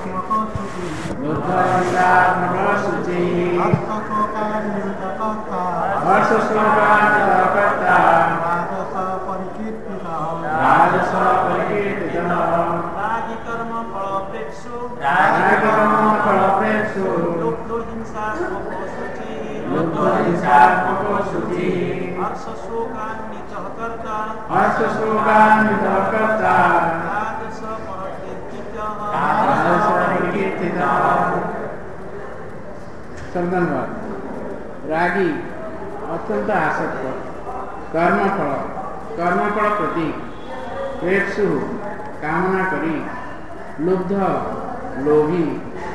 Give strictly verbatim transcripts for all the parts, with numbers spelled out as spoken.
रागी अत्यंत आसक्त कर्मफल कर्मफल प्रति प्रेक्षु कामना करी लुब्ध लोभी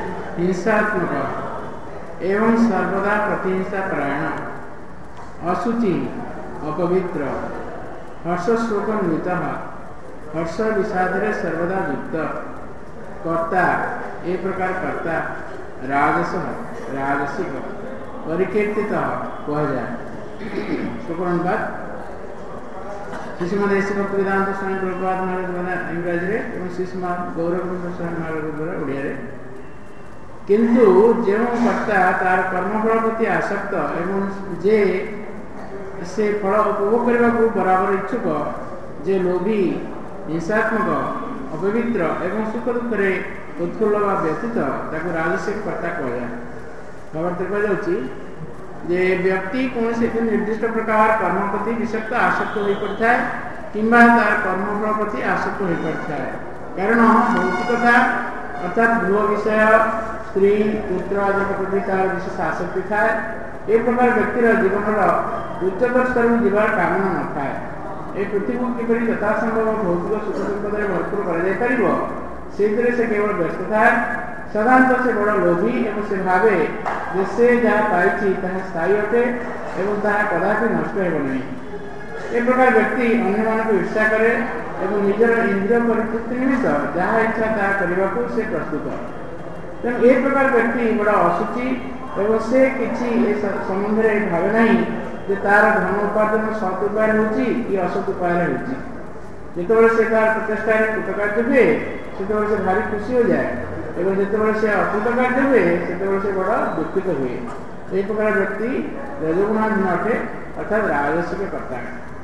हिंसात्मक एवं सर्वदा प्रतिहिंसा परायण अशुचि अपवित्र हर्षशोकन्वित हर्ष विषादरे सर्वदा युक्त कर्ता ए प्रकार कर्ता राजस राजसिक परिकीर्तित कह जाए। शुक्रनुवाद शिशुमद ऐसी भक्त वेदांत स्वामी प्रभुपाद महाराज इंग्राजी और शिशुमद गौरव स्वामी महाराज द्वारा ओडिया किंतु जो कर्ता तार कर्मफल प्रति आसक्त एवं जे से फल उपभोग करने को बराबर इच्छुक जे लोभी हिंसात्मक अपवित्र एवं सुख दुख उत्फुल्ल व व्यतीत ताको राजसिक कर्ता कह जाए। जे व्यक्ति कौन से निर्दिष्ट प्रकार कर्म प्रति विषक्त आसक्त हो पड़ता है किंबा तार कर्मफल प्रति आसक्त हो पड़ता है कारण भौतिकता अर्थात गृह विषय स्त्री पुत्र आदि प्रति तार विशेष आसक्ति थाए। एक प्रकार व्यक्तिर जीवन उच्चतर स्तर में जीवार कामना न थाए। ए पृथ्वी को किपरि यथासंभव भौतिक सुख संपदे भरपूर कर से केवल व्यस्त थाए। साधारणतः से बड़ा लोभी एवं से भावे जैसे जहाँ पाई स्थायी अटे एवं ताहा कदापि नष्ट हो नहीं। एक प्रकार व्यक्ति अन्य मान को ईर्षा करे एवं निजर इंद्रिय परितृप्ति निमित्त जहाँ इच्छा ताहा करने को से प्रस्तुत। तेणु एक प्रकार व्यक्ति बड़ा अशुचि एवं से किसी संबंध में भावे नहीं जे तार धन उपार्जन सत उपाय होची कि असत उपाय होची। जितेबाला से तार प्रचेषा कृतकार्य हुए से भारी खुशी हो जाए एवं जितेबाला से अकृतकार्य हुए से बड़ा दुखित हुए। एक प्रकार व्यक्ति रजोगुणाधीन अटे अर्थात राजसिक कर्ता।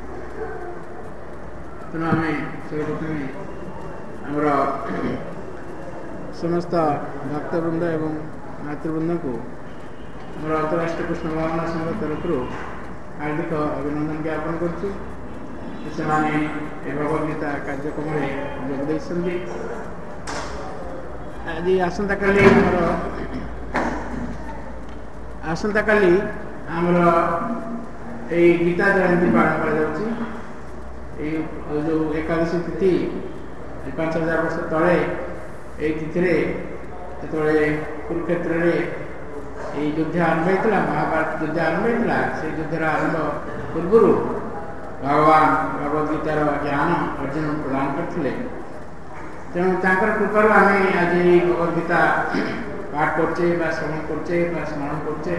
तेणु आम सर्वप्रथम आमर समस्त भक्तवृंद एवं मातृवृंद को आम अंतर्राष्ट्रीय कृष्ण भावना संघ तरफ हार्दिक अभिनंदन ज्ञापन कर भगवदगीता कार्यक्रम जोगदे आज आसंता काली आसंता काली आमर गीता जयंती पालन कर जो एकादशी तिथि पांच हजार वर्ष तले ये तिथि जो कुरुक्षेत्र में युद्ध आरंभ होता महाभारत युद्ध आरंभ होता से युद्धर आरंभ पूर्व भगवान भगवदगीतार ज्ञान अर्जुन प्रदान करते। तेणु कृपार आम आज भगवदगीता पाठ करचे श्रवण करचे स्मरण करचे।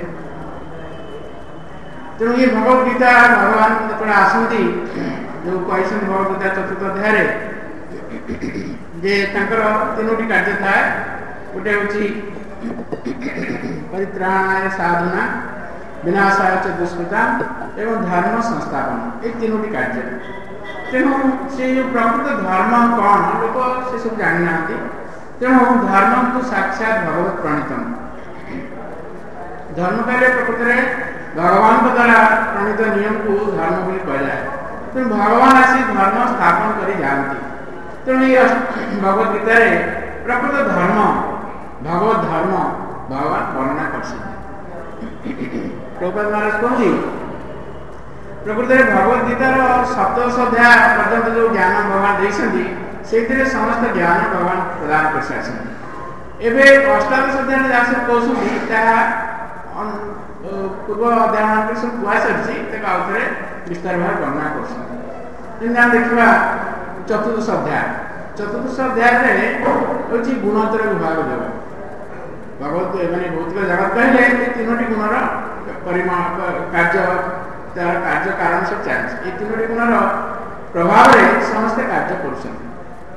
तेणु ये भगवदगीता भगवान जो आसती जो कही भगवदगीता चतुर्थ अध्याय जे तीनो कार्य थाए गोटे हूँ परित्राणाय साधना विनाशाय च दुष्कृता एवं धर्म संस्थापन ये तीनो कार्य। तेणु से जो प्रकृत धर्म कौन लोक से सब जानी ना तेणु धर्म को साक्षात भगवत प्रणीतम धर्म कार्य प्रकृत में भगवान द्वारा प्रणीत नियम को धर्म बोली कहुए। तेणु भगवान आसी धर्म स्थापन कर जाती। तेणु ये भगवद गीता प्रकृत धर्म भगवत धर्म भगवान वर्णना कर प्रभुपाद महाराज कहते प्रकृत में भगवद गीतार सप्तश अध्याय पर्यंत जो ज्ञान भगवान देखते से समस्त ज्ञान भगवान प्रदान कर सारी। एवं अष्टादश अध्याय जहाँ सब कहते पूर्व अध्याय सब कह सारी आउे विस्तार भाव वर्णना कर देखा। चतुर्दश अध्याय चतुर्दश अध्याय हूँ गुणोत्तर विभाग जगत भगवत मैंने भौतिक जगत कहले तीनो गुणर परिमाण कार्य तार कार्य कारण सब चलती ये तीनो गुणर प्रभाव में समस्त कार्य कर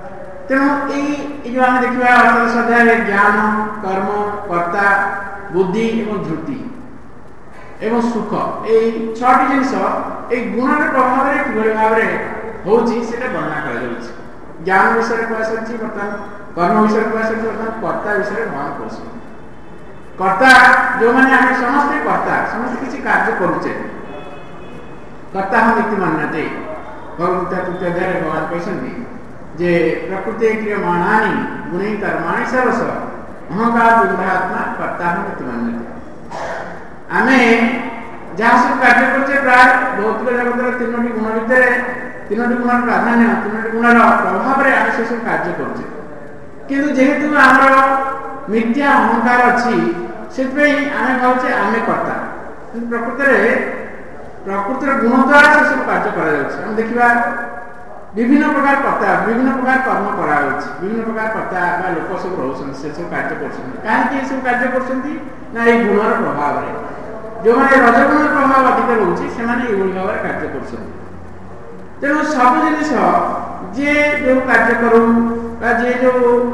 तेणु ये जो आम देखा अष्टादश अध्याय ज्ञान कर्म कर्ता बुद्धि एवं धृति एवं सुख ये छटी जिनस ये गुणर प्रभाव में कि भाव में होता वर्णना कर ज्ञान विषय कहसारी बर्तमान कर्म विषय कहसारी बर्तमान कर्ता विषय भगवान कहते कर्ता जो मैंने आम समस्ते कर्ता समस्त किसी कार्य करुचे कर्ता हम नीति मान्यते भगवत तृतीय अध्याय भगवान कहते जे प्रकृति क्रियमाणानि गुणी कर्माणि सर्वश अहंकार विमूढ़ात्मा कर्ता हम नीति मान्यते आमे जहाँ सब कार्य करछे प्राय भौतिक जगतर तीनोटी गुण भितर तीनोटी गुणर प्राधान्य तीनोटी गुणर प्रभाव में आम से सब कार्य करछे किंतु जेहेतु आमर मिथ्या अहंकार अच्छी से आम भावे आम कर्ता प्रकृति प्रकृतिर गुण द्वारा से सब कार्य कर देखा विभिन्न प्रकार कर्ता विभिन्न प्रकार कर्म करा विभिन्न प्रकार कर्ता लोक सब रोशन से सब कार्य कहीं सब कार्य कर गुणर प्रभाव जो मैंने रजगुण प्रभाव अधिक रोचे से भाव कार्य कर तेणु सब जिनिस जे जो कार्य करूँ जे जो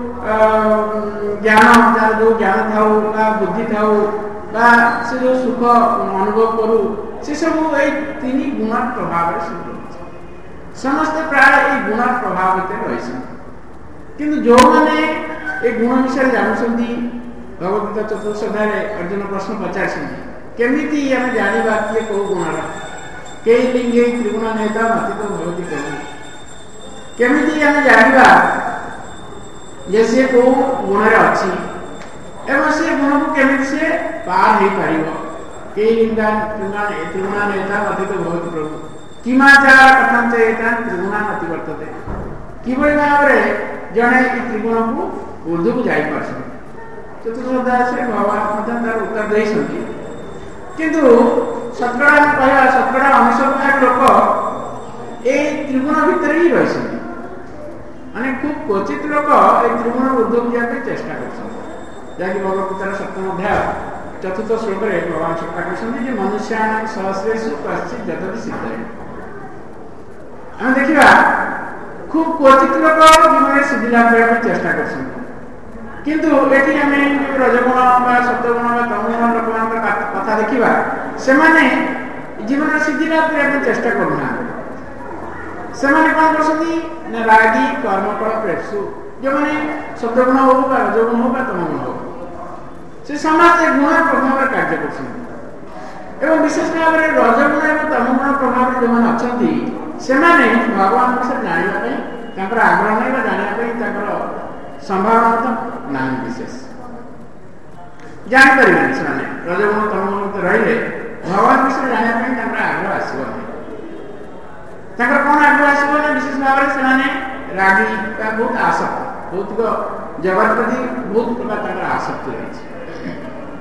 ज्ञान जार जो ज्ञान था बुद्धि था से जो सुख अनुभव करूँ से सब ये तीन गुण प्रभाव सब समस्त प्राय ये गुण प्रभाव रही किंतु जो मैंने ये गुण विषय जानते भगवद्गीता चतुर्थ अध्याय अर्जुन प्रश्न पचार केमिति आम जाना किए कौ गुणर कई लिंगे त्रिगुण नेता मती तो भगवती कहू केमिति आम जाना जे सी कौ गुणर अच्छी एवं से गुण को केमिति से पार हो पार कई लिंगा त्रिगुण नेता मती तो भगवती प्रभु किमाचार कथम चेता त्रिगुणा मति वर्तते किभଳି भाବରେ जड़े त्रिगुण को ऊर्ध्व को जाई पारछन चतुर्थ अध्याय से भगवान मतलब तार उत्तर देइछन्ति किंतु शतकड़ा कहया शतकड़ा अनुसंधान लोक ए त्रिगुण भीतर ही रहिछन्ति माने खूब क्वचित लोक ए त्रिगुण ऊर्ध्व को जाके चेष्टा करछन जाकि भगवद्गीतार सप्तम अध्याय चतुर्थ श्लोक रे भगवान चेष्टा करछन्ति जे मनुष्यानां सहस्रेषु कश्चित् जतति सिद्धये आम देखा खूब क्वचित लोक जीवन सिद्धि लाभ करने चेष्टा कर किंतु ये आम रजगुण सत्वगुण तमगुण लोक कथा देखा से जीवन सिद्धि लाभ करने चेष्टा करना से कौन कर रागी कर्मफल प्रेक्षु जो मैंने सत्वगुण हो रजगुण हो तमगुण हो से समस्त गुण प्रभाव कार्य कर विशेष भाव में रजगुण और तमगुण प्रभाव जो मैंने अच्छा से भगवान विषय जानवाई आग्रह नहीं जानवाई संभावना तो ना विशेष जापर से रजगुण तमगुण रही भगवान विषय जानवाई आग्रह आसो कौन आग्रह आसो विशेष भाव में से रागी बहुत आसक्त भौतिक जगत प्रति बहुत प्रकार आसक्ति रही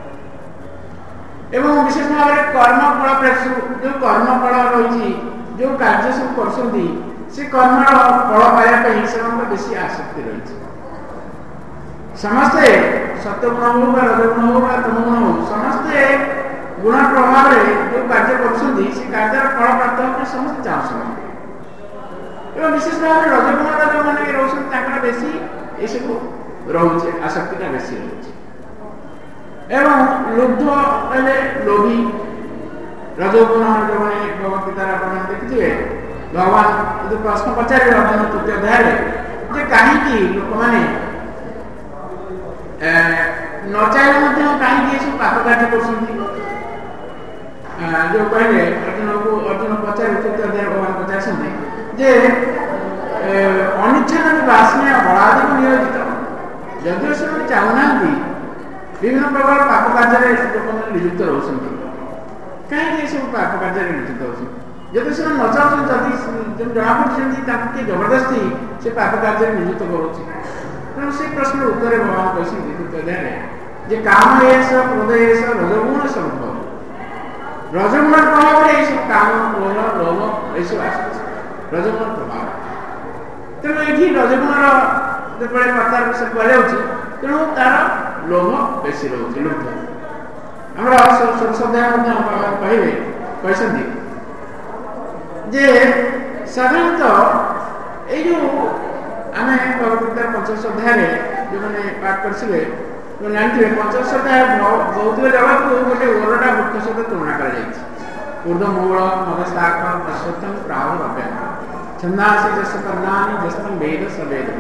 एवं विशेष भाव में कर्मफल प्रेक्षु जो कर्मफल रही जो कार्य सब कर कर्म फल पाइबा से बेसी आसक्ति रही समस्ते सत्वगुण हो रजगुण हो तमगुण हो समस्ते गुण प्रभाव में जो कार्य कर कार्य फल प्राप्त होने समस्त चाहते विशेष भाव में रजगुण जो मैंने रोशन बेसी ये सब रोचे आसक्तिटा बेसी रोचे एवं लुब्ध कहले लोभी रजोगुण जो मैंने भगवद्गीता आप देखिए भगवान जो प्रश्न पचारे अर्जुन तृतीय अध्याय जे कहीं लोक मैंने न चाहिए कहीं सब पाप कार्य कर जो कहले अर्जुन को अर्जुन पचारे तृतीय अध्याय भगवान पचार जे अनिच्छा वासना बलादि को नियोजित जदिव से चाहूना विभिन्न प्रकार पाप कार्य लोक नियुक्त रोचते कहीं सब पाप कार्य नियोजित हो जब से न चाहते जना पड़ती जबरदस्ती से पाप कार्य नियुक्त करुच्ची तेणु से प्रश्न उत्तर भगवान कहते तृतीय जे काम एस क्रोध एस रजगुण संभव रजगुण प्रभाव में सब काम क्रोध लोभ ये सब आस रजगुण प्रभाव तेणु ये रजगुण जो प्रकार विषय कहुच्छे तेणु तार लोभ बेसी रोचे लुब्ध आम सरस्वध्याय कहे कहते जे साधारणतः ये जो आमे भगवद्गीता पंचदश अध्याय जो मैंने पाठ करसिले तो जानते पंचदश अध्याय भौतिक जगत को गोटे ओरडा वृक्ष सहित तुलना कर जाइछि। ऊर्ध्व मूल मदशाख अश्वत्थम प्राहुर अव्यय छंदासी जस कर्णानि जस्तम वेद सवेद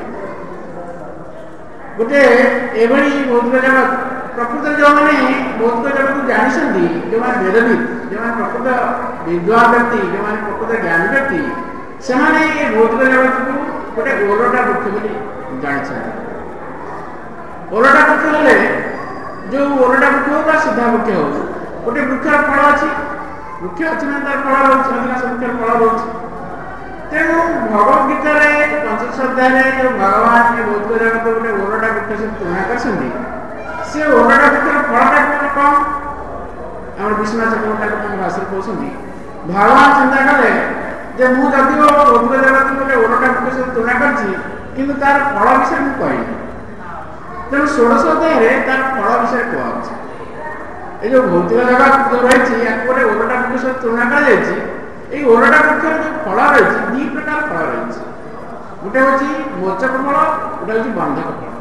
गोटे एभली भौतिक जगत प्रकृत जो मैंने भौतिक जगत को जानी जो मैंने वेदविद जो मैंने प्रकृत विद्वान व्यक्ति जो मैंने प्रकृत ज्ञानी व्यक्ति से भौतिक जगत को गोटे ओरडा वृक्ष बोली जानी। ओरडा वृक्ष हेले जो ओरडा वृक्ष हो सीधा वृक्ष हो गोटे वृक्ष फल अच्छी वृक्ष अच्छी ना तार फल रोच वृक्ष फल रोच तेणु भगवद्गीता पंचदश अध्याय जो भगवान के भौतिक जगत गोटे ओरडा वृक्ष से तुलना कर से ओरडा वृक्ष फलटा कौन आम विश्वनाथ चक्रवर्ती भाषा कहते भगवान चिंता कले जे मु जदि भौतिक जगत गोटे ओरडा वृक्ष से तुलना कर तार फल विषय मुझे कहनी तेणु षोड़श अध्याय तार फल विषय कहुच्छे ये जो भौतिक जगत जो रही गोटे ओरडा वृक्ष से तुलना कर ओरडा वृक्ष जो फल रही दी प्रकार फल रही गोटे हूँ मोचक फल गोटे हूँ बंधक फल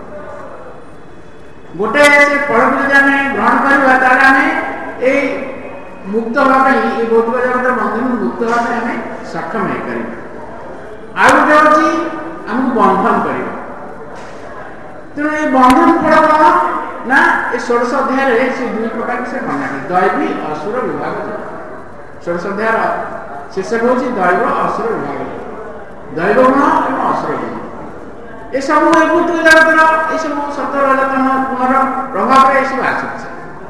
गोटे से फल को जब आम ग्रहण करवा मुक्त हाँपाई ये भौतिक जगत बंधन मुक्त हाँपाई आम सक्षम हो पार आउ गोटे हूँ आमको बंधन कर तेणु ये बंधन फल कौन ना ये षोड़श अध्याय से दुई प्रकार से वर्णना कर दैवी असुर विभाग षोड़श अध्याय शीर्षक हूँ दैव असुर विभाग दैव गुण और असुर गुण ये सब भौतिक जगत ये सब सत्य रजतन गुणर प्रभाव ये सब आस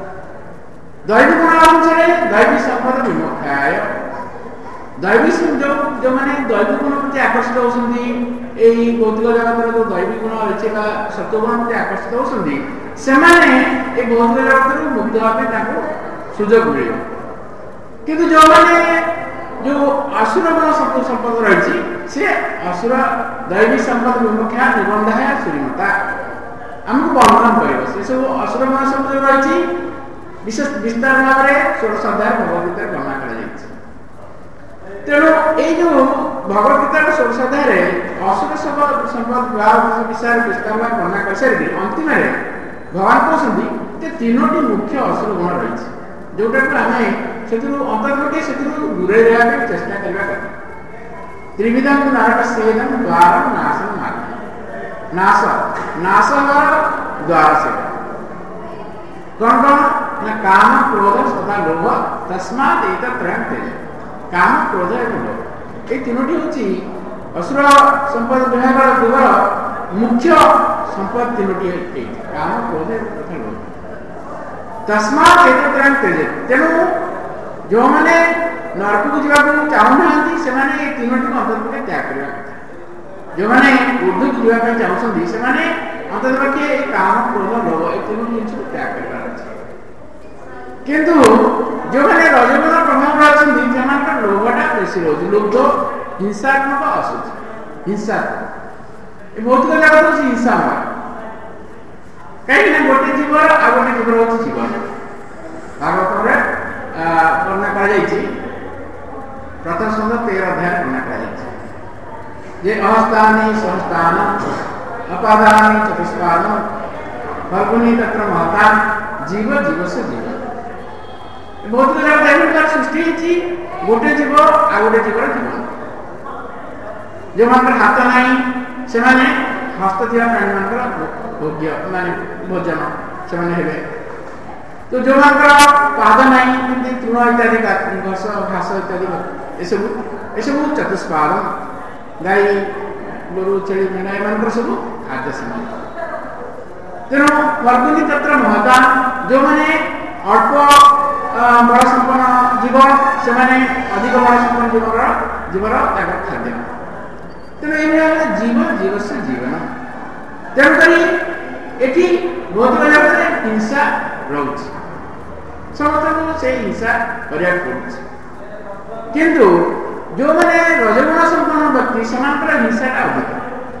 दैवी गुण अनुसार दैवी संपद विमुखाय दैवी जो जो मैंने दैवी गुण प्रति आकर्षित होती भौतिक जगत जो दैवी गुण रही सत्य गुण प्रति आकर्षित होती से भौतिक जगत मुक्त हाँपे सुजोग मिले किंतु जो मैंने जो असुर गुण संपद रही से असुर दैवी संपद विमुखा निबंधा श्रीमता आमको बंधन कर से सब असुर गुण संपद रही विशेष विस्तार भाव में षोड़श अध्याय भगवद्गीता वर्णना कर तेणु ये भगवद्गीता षोड़श अध्याय असुर संपद भाव विषय विस्तार भाव वर्णना कर सारी अंतिम भगवान कहते तीनोटी मुख्य असुर गुण रही जोटा को आम से अंतर्गत से दूरे रहा चेष्टा करवा त्रिविधम नरक सेदम द्वार नाशम मार्ग नाश नाश द्वार से कौन कौन ना काम क्रोध तथा लोभ तस्मात् एतत्रयं त्यज काम क्रोध एवं लोभ ये तीनोटी हूँ असुर संपद विभाग दिवर मुख्य संपद तीनोटी काम क्रोध तथा लोभ तस्मात् एतत्रयं त्यज तेणु जो मैंने नरक को जावाक चाहूना से तीनोटी अंतर्गत त्याग करने कथा जो मैंने ऊर्ध्व को जावाक चाहते से अंतर्गत काम क्रोध लोभ ये तीन जिन त्याग कर किंतु जो मैंने रजगुण प्रभाव अच्छा लोभटा बेसी रोज लुब्ध हिंसात्मक आसूची हिंसात्मक भौतिक जगत हूँ हिंसामय कहीं गोटे जीवर आ गोटे जीवर हूँ जीवन भागवत वर्णना कर प्रथम स्कंद तेरह अध्याय वर्णना कर अहस्तानि सहस्तान अपादानि चतुष्पाद फल्गुनी तत्र महता जीव जीव से जीव भौतिक जगत सृष्टि गोटे जीव आ गोटे जीवर जीवन जो मान हाथ ना से हस्त थी प्राणी मान भोग्य मान भोजन से तो जो पाद ना तृण इत्यादि घास घास इत्यादि ये सब ये सब चतुष्पाद गाई गोरु छेली मेढ़ा एम सब खाद्य सामग्री तेणु फल्गुनी तत्र महता जो मैंने अल्प बड़ संपन्न जीव से अधिक बड़ संपन्न जीवर जीवर खाद्य तेणु ये जीव जीव से जीवन तेणुक ये भौतिक जगत हिंसा रोच समस्त से हिंसा करा किंतु जो मैंने रजगुण संपन्न व्यक्ति से हिंसाटा अधिक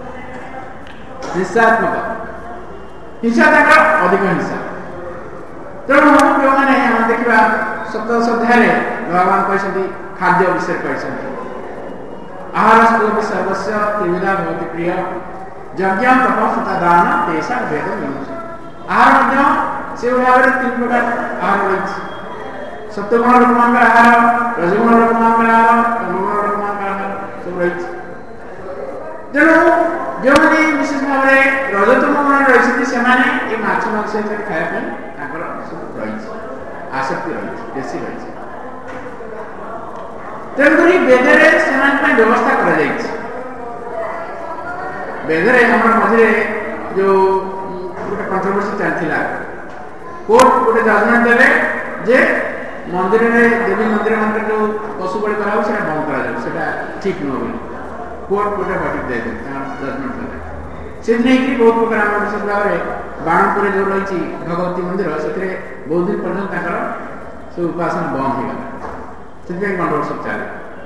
हिंसात्मक हिंसा अधिक हिंसा तेणु जो मैंने देखा सप्तदश अध्याय भगवान कहते खाद्य विषय कहते आहार सर्वस्व त्रिविधा भवति प्रिय यज्ञ तप तथा दान तेषा भेद मिलुछि आहार मध्य से भाव तीन प्रकार आहार रही सत्वगुण लोकमान आहार रजगुण लोकमान आहार तमगुण लोकमान आहार सब रही तेणु जो मैंने विशेष भाव में रजतम गुण रही से माछ मांस खाया सब रही आसक्ति रही बेसी रही तेणुक वेदरे से व्यवस्था कर वेदरे हम मझे जो गोटे कंट्रोवर्सी चलता कोर्ट गोटे जजमेंट देवे जे मंदिर में देवी मंदिर मान जो पशु बलि करा बंद करा ठीक नुह बोली कोर्ट गोटे वर्डिक्ट दे जजमेंट देवे से नहीं बहुत प्रकार आम विशेष भाव में बाणपुर जो रही भगवती मंदिर से बहुत दिन पर्यटन सब उपासना बंद हो गला से कंट्रोवर्सी चले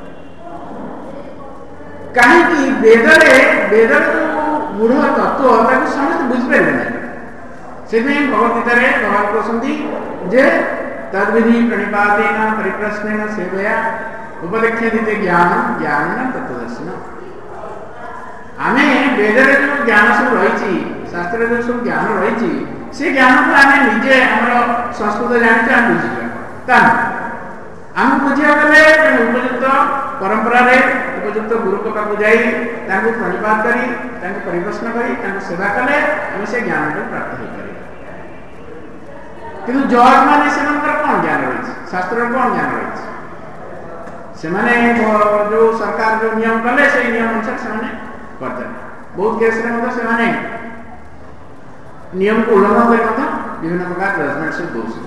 कहीं वेदरे वेदर जो गूढ़ तत्व ताको समस्त बुझिपारे ना से भगवद्गीता भगवान कहते जे तद्विधि प्रणिपातेन परिप्रश्नेन सेवया उपदेक्ष्यते ज्ञान ज्ञान तत्वदर्शन आमे वेदरे जो ज्ञान सब रही शास्त्र जो सब ज्ञान रही से ज्ञान को आमे निजे हमर संस्कृत जानिते हम बुझिबा आम बुझा गले उपयुक्त परंपरा रे उपयुक्त गुरु पाक जाई तांको प्रणिपात करी तांको परिप्रश्न करी तांको सेवा कले हम से ज्ञान को प्राप्त हो करी किंतु जज माने सेमनकर कोन ज्ञान रही शास्त्र कोन ज्ञान रही से माने जो सरकार जो नियम कले से नियम अनुसार से माने करते बहुत केस रे मतलब से माने नियम को उल्लंघन करी मतलब विभिन्न प्रकार जजमेंट से दोष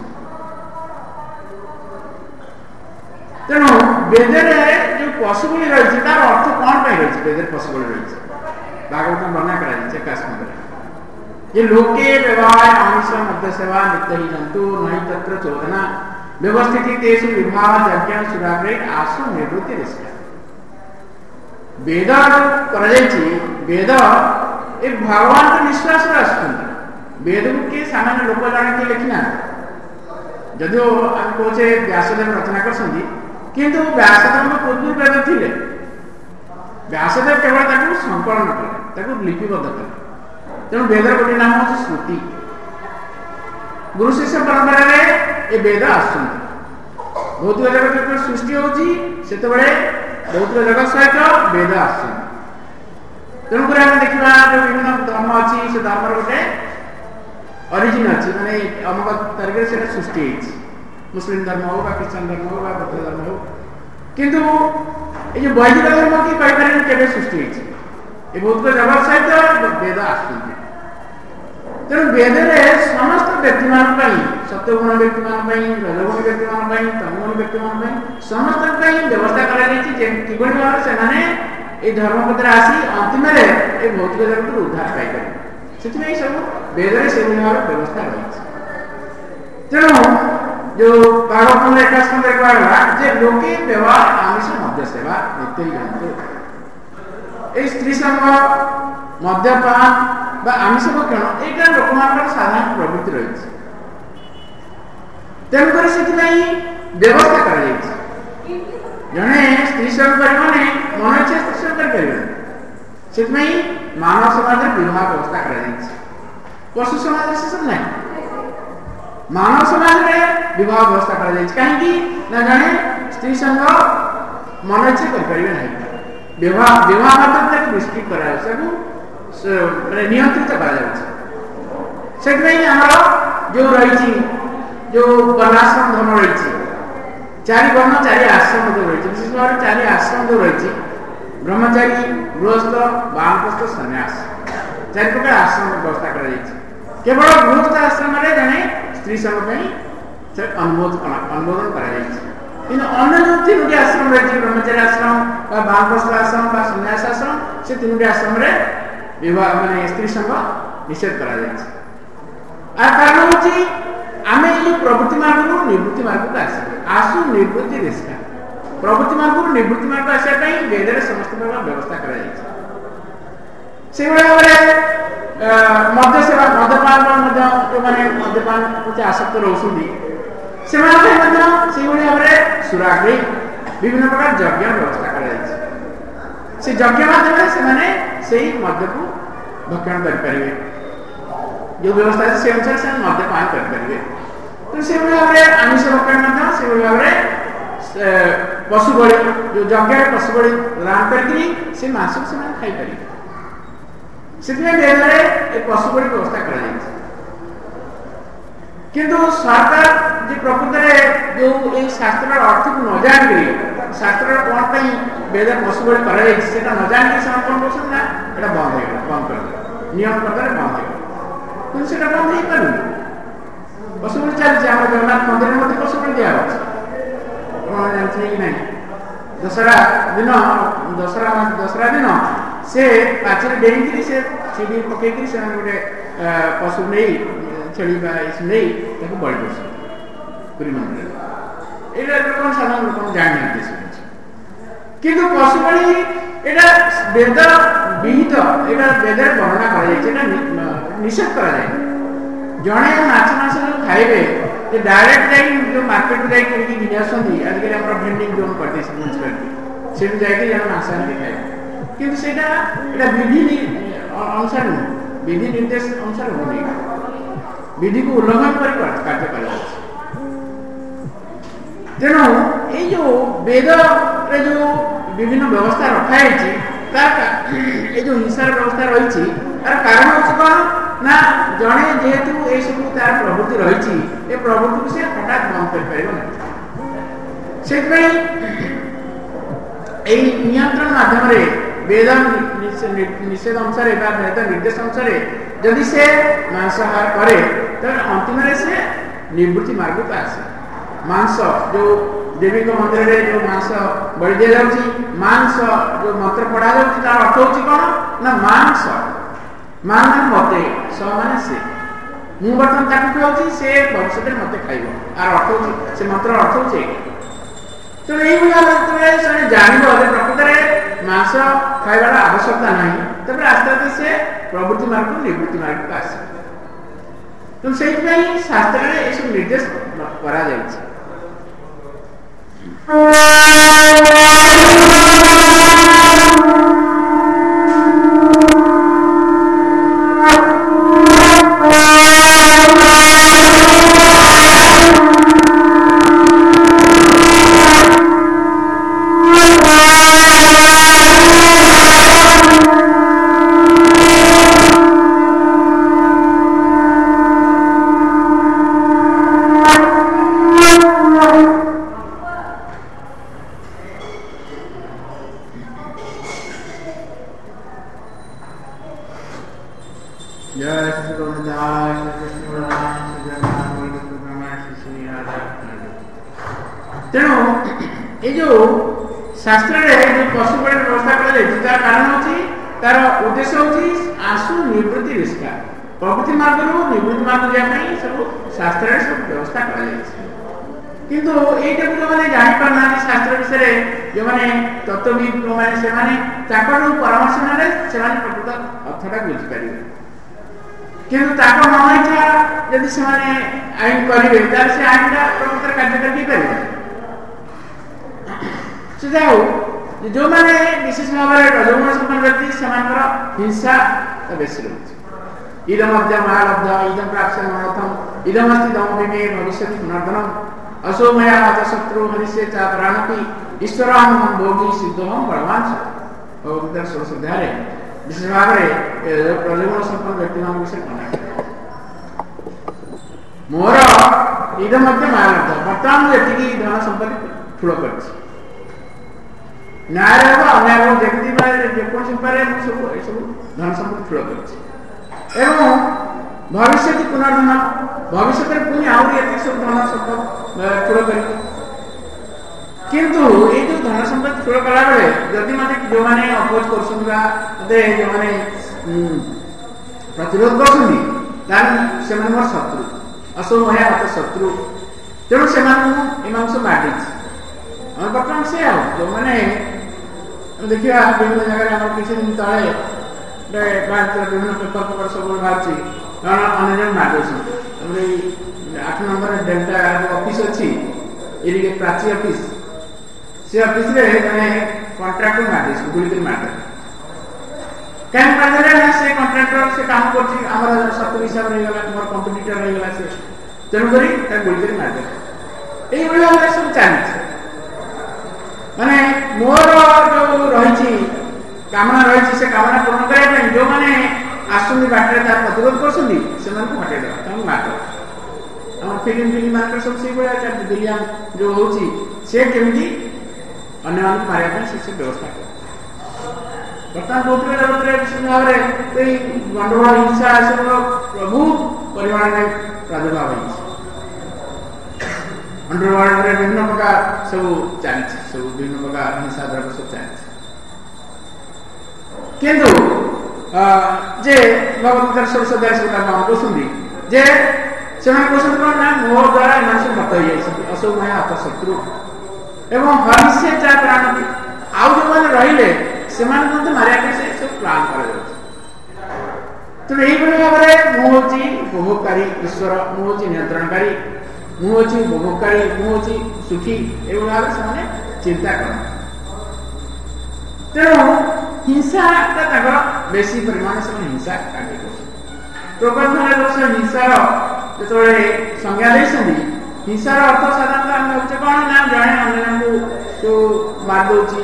तेणु वेदरे जो पशुबली रही तार अर्थ कौन पे रही वेदर पशुबली रही भागवत में वर्णना कराई काश्मीर ये लोके व्यवहार आमिष मध्य सेवा नित्य ही जंतु नहीं तत्र चोदना व्यवस्थिति तेषु विभाग यज्ञ सुराग्रे आसु निवृत्ति रिष्टा वेद कराई वेद ए भगवान के निश्वास आसुंत वेद के सामान्य लोक जाने के लिखना जदियो हम कहे व्यासदेव रचना कर किंतु व्यासदेव पूर्व वेद थे व्यासदेव केवल ताकू संकलन कले ताकू लिपिबद्ध कले तेणु वेदर गोटे नाम हूँ श्रुति गुरु शिष्य परंपरा रे ए वेद आसुन भौतिक जगत जो सृष्टि होची सेते बळे भौतिक जगत सहित वेद आसुन तेणु कर हम देखिबा जो विभिन्न धर्म अछि से धर्म गोटे ओरिजिन अछि माने अमक तरीके से सृष्टि होची मुस्लिम धर्म हो बा क्रिश्चियन धर्म हो बा बौद्ध धर्म हो किंतु ए जो वैदिक धर्म की कहि पारे केबे सृष्टि होची ए भौतिक जगत सहित वेद आसुन तेणु वेद समस्त व्यक्ति मान सत्यगुण व्यक्ति मान रजगुण व्यक्ति मान तमगुण व्यक्ति मान समस्त व्यवस्था कर भाव से धर्म पत्र आसी अंतिम ए भौतिक जगत उद्धार पाई से सब वेद से भाव व्यवस्था रही तेणु जो भागवत में एक स्कंदे कहला जे लोके व्यवहार आमिष मध्य सेवा नित्य जंतु ए स्त्री संग मद्यपान बा आमिष भक्षण एटा लोक मानकर साधारण प्रवृत्ति रही तेणु कर से व्यवस्था कर जड़े स्त्री संग कर मन इच्छा स्त्री संग कर मानव समाज विवाह व्यवस्था कर पशु समाज से सब नहीं मानव समाज में विवाह व्यवस्था कर कहीं ना जाने स्त्री संग मन इच्छा कर विवाह विवाह मतलब दृष्टि करा नियंत्रित जो रही जो वर्णाश्रम धर्म रही चारि वर्ण चारि आश्रम जो रही विशेष भाव में चारि आश्रम जो रही ब्रह्मचारी गृहस्थ वानप्रस्थ सन्यास चारि प्रकार आश्रम व्यवस्था कर केवल गृहस्थ आश्रम जड़े स्त्री संग अनुमोदन अनुमोदन कर अन्य जो तीन आश्रम रही ब्रह्मचारी आश्रम वानप्रस्थ आश्रम सन्यास आश्रम से तीन आश्रम विवाह माने स्त्री संग निषेध करा कारण हूँ आम ये प्रवृत्ति मार्ग निवृत्ति मार्ग को आस आसु निवृत्ति निष्ठा प्रवृत्ति मार्ग निवृत्ति मार्ग आसापी वेद समस्त प्रकार व्यवस्था कर मद्य सेवा मद्यपान जो मैंने मद्यपान प्रति आसक्त रोचुंदी से भाव में सुराग्री विभिन्न प्रकार यज्ञ व्यवस्था कर यज्ञ माध्यम से मद्य को भक्षण करें जो व्यवस्था है से अनुसार से मद्यपान करें तो से भाव में आमिष भक्षण से भाव में पशु बलि जो यज्ञ पशु बलि राम कर से मांस से खाई पारे से पशु बलि व्यवस्था कर किंतु सरकार जो प्रकृत जो ये शास्त्र अर्थ को न जान शास्त्र कौन पर वेद पशु बलि कर न जान कौन कर ना ये बंद हो बंद कर नियम प्रकार बंद हो किंतु से बंद हो पार पशु बलि चलती जगन्नाथ मंदिर में पशु बलि दिया जानते कि नहीं दशहरा दिन दशहरा दशहरा दिन से पाचर डेरी से सीढ़ी पकई गोटे पशु नहीं छेड़ी नहीं बलि कर पुरी मंदिर ये कौन साधारण लोक जानी किंतु पशु बलि यहाँ वेद विहित यहाँ वेद वर्णना कर निषेध कर जड़े माछ मास जो खाइबे डायरेक्ट जाई जो मार्केट जाई कि घिनी आसती आजिकल आम भेंडिंग जोन कर म्यूनिसिपालिटी से जाकि जन मास आनी खाए किंतु सेटा एटा विधि अनुसार नुह विधि निर्देश अनुसार होनी विधि को उल्लंघन कर कार्य कर तेणु ये जो वेद जो विभिन्न व्यवस्था रखाई ये जो हिंसार व्यवस्था रही तार कारण हूँ कौन ना जड़े जेहेतु ये सब तार प्रवृत्ति रही प्रवृत्ति को से हठात बंद कर नियंत्रण माध्यम वेद निषेध अनुसार वेद निर्देश अनुसार जदि से मांसाहार करे तो अंतिम से निवृत्ति मार्ग को आसे मांस जो देवी मंदिर में जो मांस बलि दि जाऊँगी मांस जो मंत्र पढ़ा जाऊँगी तार अर्थ हूँ कौन ना मांस मान मते स माने से मु बर्तन ताकू खाऊँ से भविष्य मत खाइब आर अर्थ हूँ से मंत्र अर्थ हूँ तो ये जान प्रकृत मांस खाइबार आवश्यकता ना तब आस्ते आस्ते से प्रवृत्ति मार्ग निवृत्ति मार्ग को आसे तो से शास्त्र में ये सब निर्देश करा जाए तेणु ये जो शास्त्र जो पशु बलि व्यवस्था कर कारण हूँ तार उद्देश्य हूँ आसु निवृत्ति निष्ठा प्रवृत्ति मार्ग निवृत्ति मार्ग जाए सब शास्त्र सब व्यवस्था कर किंतु ये जो मैंने जापर ना शास्त्र विषय जो मैंने तत्वविद मैंने परामर्श ना प्रकृत अर्थटा बुझीपर किंतु मन इच्छा जदि से आईन करेंगे से आईन प्रकृत कार्यकारी कर जो मैंने विशेष भाव में रजोगुण संपन्न व्यक्ति से हिंसा बेसी रोचे इदम अद्य महालब्ध इदम प्राप्त मनोथम इदम अस्ति दम विमे भविष्य पुनर्धनम असो मया हत शत्रु हरिष्ये च प्राणपि ईश्वर हम भोगी सिद्धोहम बलवान भगवत षोडश अध्याय विशेष भाव में रजोगुण संपन्न व्यक्ति मान विषय कहना मोर इदम अद्य महालब्ध वर्तमान जी धन संपत्ति ठूल कर न्याय अन्याय व्यक्ति जेकोसी उपाय सब धन संपत्ति ठूल कर भविष्य पुनर्धन भविष्य पुणी आहरी सब धन संपत्ति ठूल कर किंतु ये जो धन संपत्ति ठूल कला बेले जदि मत जो मैंने अपोज कर जो मैंने प्रतिरोध कर मोर शत्रु असो मया मत शत्रु तेणु से सब बांटी बर्तमान से जो मैंने देखिए विभिन्न जगह किसी दिन तले विभिन्न पेपर पेपर सब बाहर अन्य जन मार्ग आठ नंबर डेल्टा ऑफिस अच्छी ये प्राची ऑफिस से ऑफिस रे मैंने कॉन्ट्रैक्ट मार्ग गुली कर मार कहीं पाजरे ना से कॉन्ट्रैक्टर से काम करछि हमर सत्तर हिसाब रह गेला मोर कंपटीटर रह गेला से तेनु करी ता गोली करी मार दे एई बळे हमरा सब चालि माने मोर जो रहिछि कामना रहिछि से कामना पूर्ण करे ପାଇଁ जो माने आसुनी बाटरे ता प्रतिरोध करछुंदी से मन को हटे दे हम मार दे हम फिल्म फिल्म मार्केट सब से बळे का दुनिया जो होछि से केमिति अन्य मान मारिया ପାଇଁ से व्यवस्था करे बर्तमान बहुत जगह भाव में गंडगोल हिंसा सब प्रभु परिमाण में प्रादुर्भाव अंडरवर्ल्ड में विभिन्न प्रकार सब चली सब विभिन्न प्रकार हिंसा द्रव्य सब चली किंतु जे भगवत सरस्वती दास कहते जे से ना मोह द्वारा इन सब मत हो असो मैं आत शत्रु एवं हरिष्य चा प्राण आउ जो मैंने रही से मारिया से सब प्लान कर यही भाव में मुझे हूँ उपभोगकारी ईश्वर मुझे नियंत्रणकारी मुझे उपभोगकारी मुझे सुखी ये भाव से चिंता कर तेणु हिंसा बेसी परिमाण से हिंसा कार्य कर हिंसार जो संज्ञा देती हिंसार अर्थ साधारणतः आम भावचे कौन ना जड़े अन्य जो मार दौर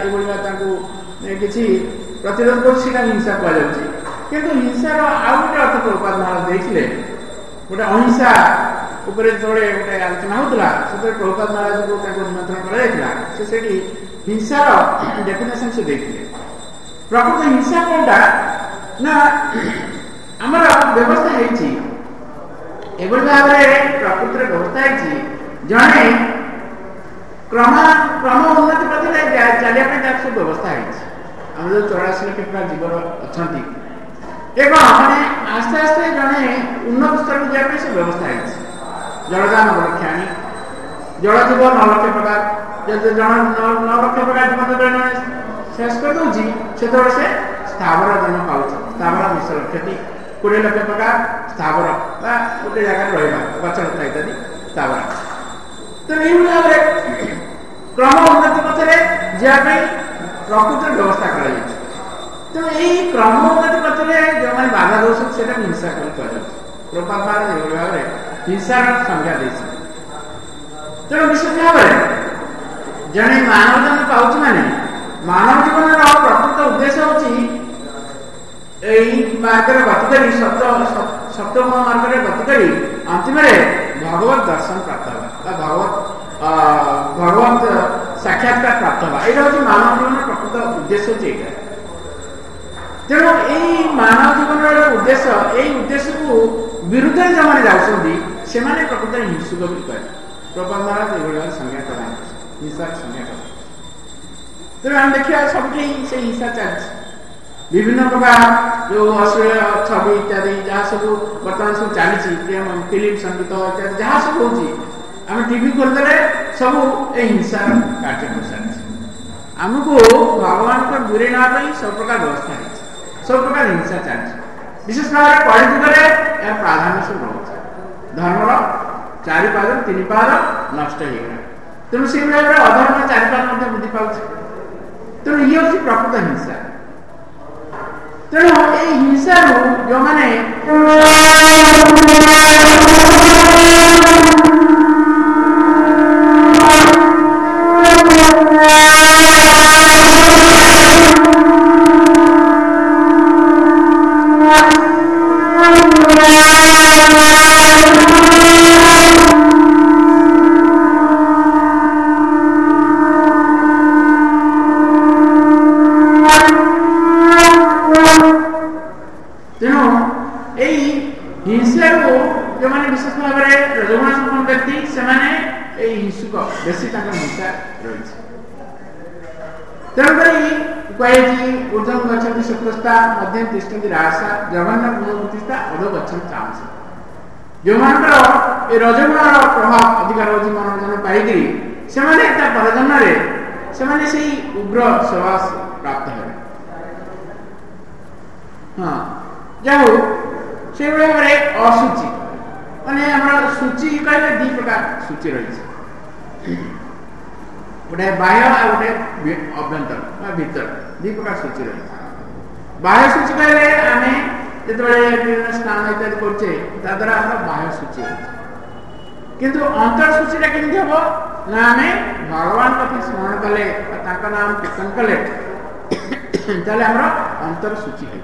किसी प्रतिरोध कर हिंसा कहुच्छी किंतु हिंसार आउ गोटे अर्थ प्रभुपाद महाराज देते गोटे अहिंसा उपरे जो गोटे आलोचना होता से प्रभुपाद महाराज को निमंत्रण कराइला से हिंसार डेफिनेशन से देते प्रकृत हिंसा कौटा ना आमर व्यवस्था है एभली भाव में प्रकृति व्यवस्था है जड़े क्रम क्रम उन्नति प्रति चलिया सब व्यवस्था है आम जो चौराशी लक्ष प्रकार जीवन अच्छा माने आस्ते आस्ते जड़े उन्नत स्तर को जाए सब व्यवस्था है जलदान नवलक्षाणी जल जीव नौ लक्ष प्रकार जन नौ लक्ष प्रकार जीवन शेष कर दूसरी से स्थावर जन्म पाँच स्थावर विष लक्ष कोड़े लक्ष प्रकार स्थावर गोटे जगह रहा गछलता इत्यादि स्थावर तो यही भाव में क्रम उन्नति पथर जावाई प्रकृति व्यवस्था कर तो यही क्रम उन्नति पथर जो मैंने बाधा दौर से हिंसा कर प्रभुपाद महाराज ये भाव में हिंसार संज्ञा दे तेणु विशेष भाव में जड़े मानव जन्म पाँच माने मानव जीवन प्रकृत उद्देश्य हूँ मार्ग गति करी सत्य सत्यम मार्ग गति करी अंतिम भगवत दर्शन प्राप्त होगा भगवत भगवत साक्षात्कार प्राप्त होगा यहाँ हूँ मानव जीवन प्रकृत उद्देश्य हूँ तेणु यही मानव जीवन उद्देश्य यही उद्देश्य को विरुद्ध जो मैंने जाऊँगी से प्रकृत हिंसुक भी कहे प्रभुपाद महाराज ये संज्ञा कर हिंसार संज्ञा कर तेणु आम देखा सब से हिंसा चलती विभिन्न प्रकार जो अश्लील छवि इत्यादि जहाँ सब बर्तमान सब चली फिल्म संगीत इत्यादि जहाँ सब होम टीवी खोलदे सब ए हिंसा कार्यक्रम चलती आमको भगवान को दूरे नापी सब प्रकार व्यवस्था है सब प्रकार हिंसा चलती विशेष भाव में कलिजुग यार प्राधान्य सब रोचे धर्मर चारि पाद तीन पाद नष्ट हो गला तेणु से भाव में अधर्म चारि पाद वृद्धि पाँच तेणु ये हूँ प्रकृत हिंसा तेणु ये हिंसा जो मैंने बेसी हिंसा रही तेणुक कहे ऊर्धम गच्छन्ति सुप्रस्था मध्यम तिष्ठन्ति रासा जघन्य गुणवृत्तिस्था अधो गच्छन्ति तामसा जो मानकर ए रजगुण प्रभाव अधिक रही मनोरंजन पाई से परजन्म से उग्र स्वभाव प्राप्त है हाँ जाऊ से भाव असुचि माने सूचि कहले दी प्रकार सूचि रही गोटे बाह्य आ गोटे अभ्यंतर भीतर दी प्रकार सूचि रही बाह्य सूची कहले आमे जेतबेले विभिन्न स्नान इत्यादि करछे ता द्वारा हमरा बाह्य सूची होय किंतु अंतर सूची रे केमि हबो ना आमे भगवान कथा स्मरण कले ताका नाम कीर्तन कले ताले हमरा अंतर सूची है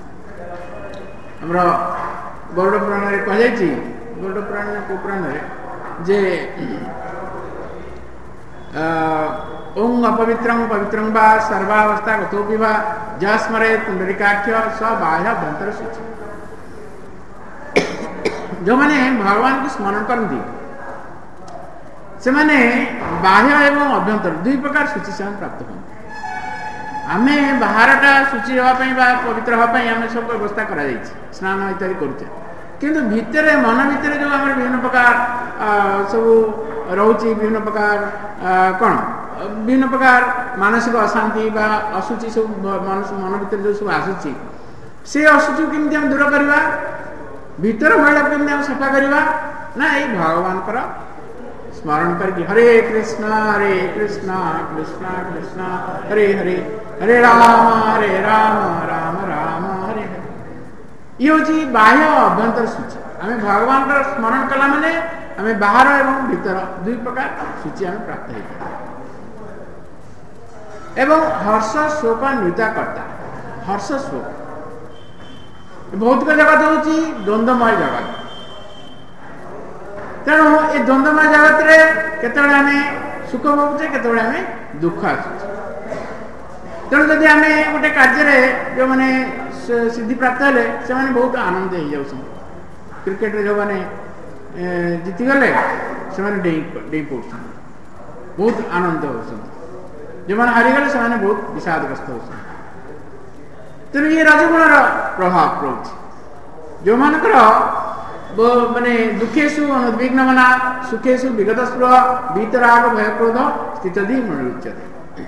हमरा गरुड़ पुराण रे कह जाय छी गरुड़ पुराण को पुराण रे जे ओं अपवित्रं पवित्रं वा सर्वावस्था गतोपि वा जस्मरे पुंडरीकाख्य स बाह्य अभ्यंतर सूची जो माने भगवान को स्मरण करती से माने बाह्य एवं अभ्यंतर दुई प्रकार सूची से प्राप्त होती आमे बाहरटा सूची हवा पई बा पवित्र हवा पई आमे सब व्यवस्था करा जाय छी स्नान इत्यादि करते किंतु भितरे मन भितरे जो आमे विभिन्न प्रकार सब रहउची विभिन्न प्रकार कोन विभिन्न प्रकार मानसिक अशांति बा असुचि सब मानस मन भितर जो सब आसुची से असुचि केमि हम दूर करबा भीतर मैला केमि हम सफा करबा ना ए भगवान कर स्मरण करके हरे कृष्णा हरे कृष्णा कृष्णा कृष्णा हरे हरे हरे राम हरे राम राम राम हरे हरे ये होची बाह्य अभ्यंतर सूची आमे भगवान का स्मरण कला माने आमे बाहर एवं भीतर दुई प्रकार सूची आमे प्राप्त हेता एवं हर्ष शोक नृत्य करता हर्ष शोक भौतिक जगत होची द्वंद्वमय जगत तेणु ए द्वंद्वमय जगत रे केतबेले आमे सुख भोगुचे केतबेले आमे दुख आसुचे तेणु जदि आमे गोटे कार्य रे जो माने सिद्धि प्राप्त हेले से माने बहुत आनंद हो जाउछन क्रिकेट रे जो माने जीति गले से माने डेई डेई पड़छन बहुत आनंद होछन जो माने हारि गले से माने बहुत विषादग्रस्त होछन तेणु ये रजगुण रो प्रभाव पड़छ जो मानकर माने दुखेशु अनुद्विग्न मना सुखेशु विगत स्पृह वितराग भय क्रोध स्थितधि मनुच्यते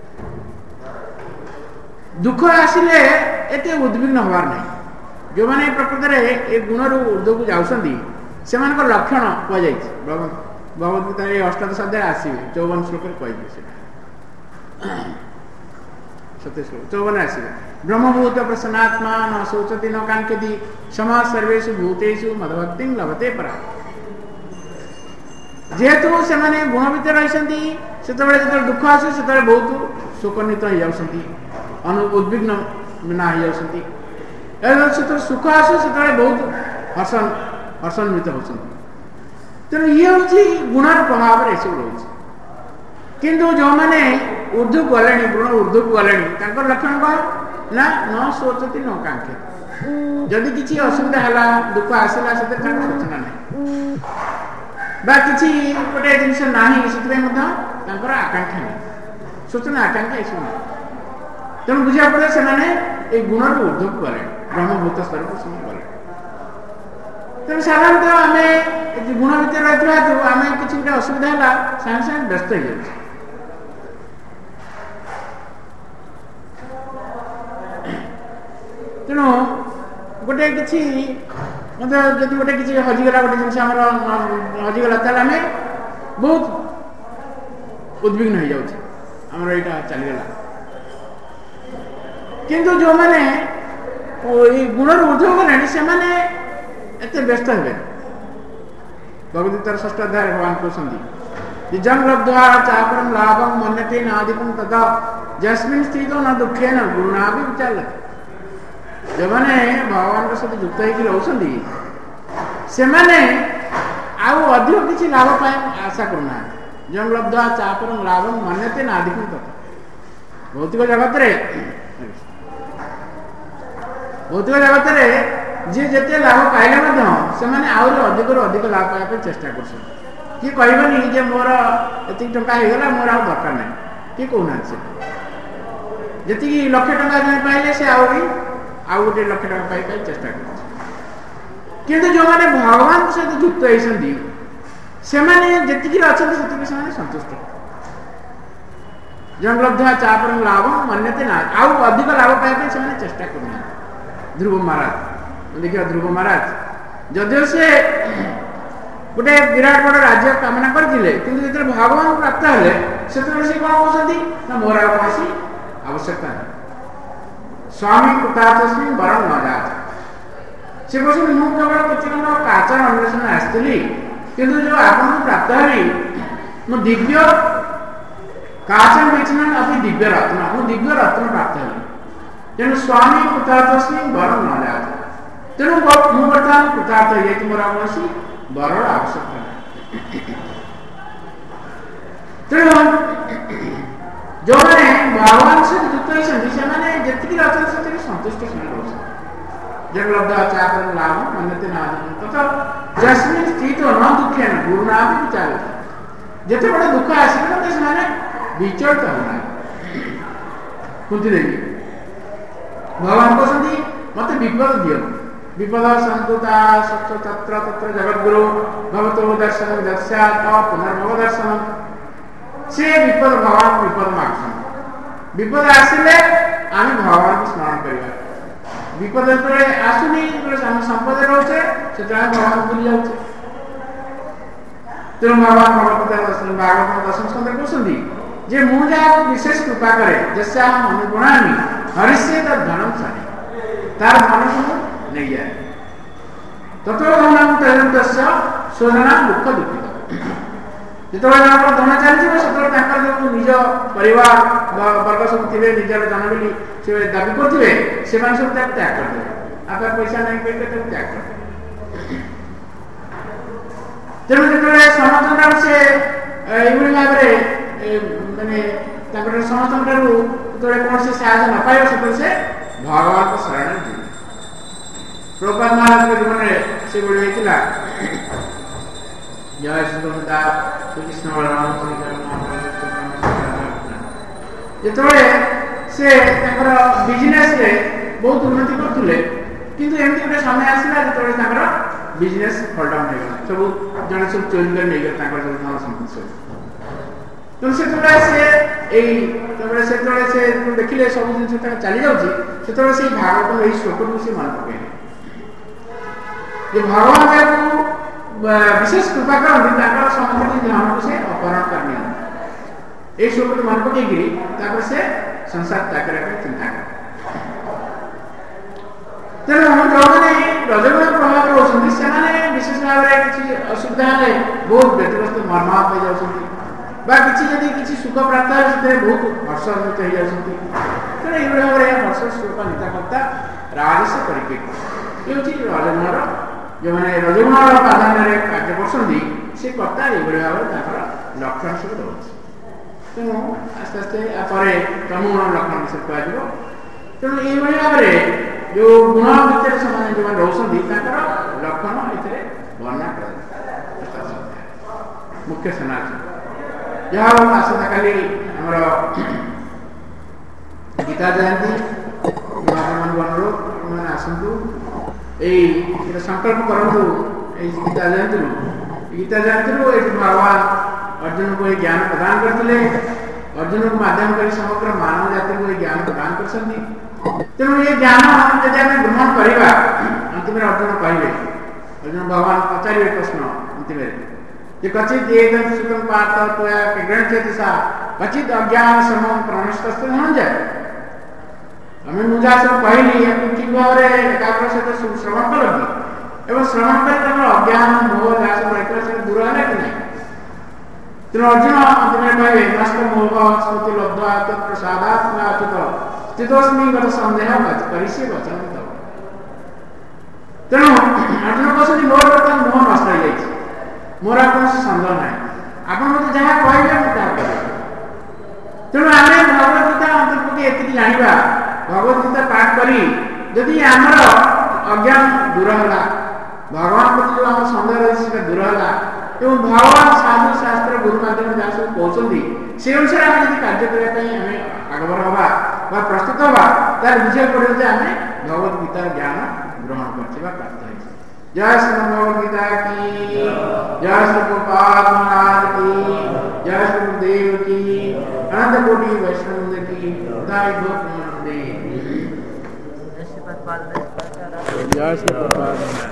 दुख आसिले एते उद्विग्न होवार नहीं जो माने प्रकृति रे ए गुण रु ऊर्ध्व को जाउसंदी से मानकर लक्षण को जाई भगवत गीता रे अष्टादश अध्याय आसीबे चौवन श्लोक रे कहि दिसे सत्य श्लोक चौवन आसीबे ब्रह्मभूत प्रसन्नात्मा न शोचति न कांक्षति क्षमा सर्वेषु भूतेषु मदभक्तिं लभते परा जेहेतु से माने गुण भीतर रहिसंती सेतबेले जतबेले दुख आसे सेतबेले बहुत शोकान्वित हो जाउसंती अनु उद्विग्न ना हो जाउसंती एवं सेतबेले सुख आसे सेतबेले बहुत हर्षन हर्षान्वित होउसंती तेणु ये होची गुणर प्रभाव रे सब रहउची किंतु जो माने ऊर्ध्व गलेनी गुण ऊर्ध्व गलेनी तांकर लक्षण को ना न सोचती न कांखे जदि किछि असुविधा हला दुख आसिला सेते तांकर सोचना नै बा किछि गोटे जिंस नाही सेते मध तांकर आकांक्षा नै सोचना आकांक्षा इसु नै तेणु बुझा पड़े से माने ए गुण रो ऊर्ध्व गले ब्रह्मभूत स्तर को सम गले तेणु साधारणतः आमे गुण भीतर रहथुआ तो आमे किछि गोटे असुविधा हला साथ साथ व्यस्त हो जाय तेणु गोटे किछि मतलब जदि गोटे किछि हजिगला गोटे जिनस हमर हजिगला ताले हमें बहुत उद्विग्न हो जाउछ हमर एटा चली गेला किंतु जो माने ओई गुणर ऊर्ध्व गले से माने एते व्यस्त हेबे भगवत गीतार षष्ठ अध्याय भगवान कहउछंती जंग लब्ध्वा चापरं लाभं मन्यते नादिकं तदा जस्मिन् स्थितो न दुखेन गुणाभि विचारते जो माने भगवान के साथ युक्त होई रहउछंती से माने आउ अधिक किछि लाभ पाए आशा करना जंग लब्ध्वा चापरं लाभं मन्यते नादिकं तदा भौतिक जगत रे भौतिक जगत रे जे जते लाभ पाइले मध्य से माने आउर अधिक रो अधिक लाभ पाए पे चेष्टा करछन कि कहबनी जे मोर एति टका हे गेला मोर आ दरकार नै कि कोना छै जति कि लाख टका जे पाइले से आउरी आउ गोटे लाख टका पाइ पाइ चेष्टा करछ किंतु जो माने भगवान के साथ युक्त होइसंदी से माने जति कि अछंती सेति से माने संतुष्ट जंग लब्ध्वा चापरं लाभं मन्यते ना आउ अधिक लाभ पाइ पे से माने चेष्टा करना ध्रुव महाराज देखिए ध्रुव महाराज जदियो से गोटे विराट बड़ राज्य कामना करथिले किंतु जेते भगवान प्राप्त हेले सेते से कोन कहउछंती ना मोर आ कोसी आवश्यकता स्वामी कृतार्थस्मी वरम न जात से कहते मु केवल केतन आचार अन्वेषण आसती किंतु जो आपन प्राप्त हरी मु दिव्य काचन विचलन अभी दिव्य रत्न मु दिव्य रत्न प्राप्त हरी तेणु स्वामी कृतार्थस्मी वरम न जात तेणु मु बर्तमान कृतार्थ हो मोर कौन वर आवश्यकता तेणु जो मैंने भगवान से युक्त होती जी अच्छा से संतुष्ट जब लब्ध चाकर लाभ मन्यते ना तथा जस्मिन स्थित न दुखे न गुरु नाम विचार जिते बड़े दुख आसे विचलित होना कुंती देवी भगवान कहते मत विपद दियो विपद संतुता सत्य तत्र तत्र जगद्गुरु भवतो दर्शन दर्शयात पुनर्भव दर्शन से विपद भगवान विपद मागछन विपद आसिले आमे भगवान को स्मरण करिया विपद तरे आसुनी हम संपद रहछे से भगवान भूल जाउछे तेणु भगवान भगवत दर्शन भागवत दर्शन स्कंद कहते जे मु जा विशेष कृपा करे जैसे हम अनुगुणामी हरिष्य तद धनम सानी तार धन को नहीं जाए ततो धनम तयन्तस्य सोजना दुख दुखित जितने जन धन चलती जो निज परिवार वर्ग सब थे निजर जन बोली से दाबी करेंगे से सब त्याग करदे आप पैसा नहीं कहे त्याग करदे तेणु जो समस्त से भाव मानने समस्त जो कौन से साहय न पाए से भगवान को शरण जी प्रभुपाद महाराज जीवन में से बड़ी होता जय श्री कृष्ण बलराम जिते से बिजनेस रे बहुत उन्नति करते किंतु एमती गोटे समय आसला जो बिजनेस फल डाउन हो गला सब जन सब चोरी कर नहीं गला सब धन संपत्ति सब तो से से से देखिले सब जिन चली जाऊँगी से भागवत यही श्लोक से मन पकड़े भगवान को विशेष कृपा करते समस्त ध्यान को से अपहरण करने ये श्लोक मन पकईकि से संसार त्याग करने चिंता कर तेणु जो मैंने रजगुण प्रभाव रोचते से विशेष भाव में किसी असुविधा है बहुत व्यतिग्रस्त मर्माहत हो जाती किसी सुख प्राप्त है बहुत हर्षान्वित हो जाती तेणु ये भाव में हर्ष श्लोक नीता कर्ता राजस परिपेक्ष ये हूँ रजगुणर जो मैंने रजगुण प्राधान्य कार्य करते से कर्ता ये भाव में लक्षण सब रोचे तेणु आस्ते आस्ते तमुगुण लक्षण विषय कह तेणु ये भाव में जो गुण भितर से जो रोचती लक्षण ये वर्णना कर मुख्य सनातन जहाँ आसता काली आमर गीता जयंती अनुरोध मैंने आसतु ये संकल्प करूँ गीता जयंती गीता जयंती भगवान अर्जुन को ये ज्ञान प्रदान करते अर्जुन को माध्यम कर समग्र मानव जाति को ये ज्ञान प्रदान कर तेणु ये ज्ञान यदि आम ग्रहण करवा अंतिम अर्जुन कहे अर्जुन भगवान पचारे प्रश्न अंतिम कचित सुखम पार्थ ग्रंथ्यति सा कचित अज्ञान समम प्रणष्टस्ते न जाए हमें मुझा सब कहली ठीक भाव में एकाग्र सहित श्रवण कल एवं श्रवण कर अज्ञान मोह दास से दूर है कि नहीं तेणु अर्जुन अंतिम कहे नष्ट मोह स्मृति लब्ध्वा तत्प्रसादात्मच्युत स्थितोस्मि गत संदेह करिष्ये वचनं तव तेणु अर्जुन कहते मोर बर्तमान मोह नष्ट हो जाए मोर कौन सन्देह ना आप जहाँ कहे तेणु आम भगवत गीता अंतर्प्रति एति जाना भगवत गीता पाठ करी जदि आमर अज्ञान दूर है भगवान प्रति जो आम सन्देह रही है दूर है एवं भगवान साधु शास्त्र गुरु माध्यम जहाँ सब कहते से अनुसार आम जब कार्य करने आगभर हवा प्रस्तुत हवा तार बुझे पड़े आम भगवत गीतार ज्ञान ग्रहण कर प्राप्त हो जय श्री भगवत गीता की जय श्री गोपाल महाराज की जय श्री गुरुदेव की अनंत कोटि वैष्णव की दाई भक्त जय श्री गोपाल।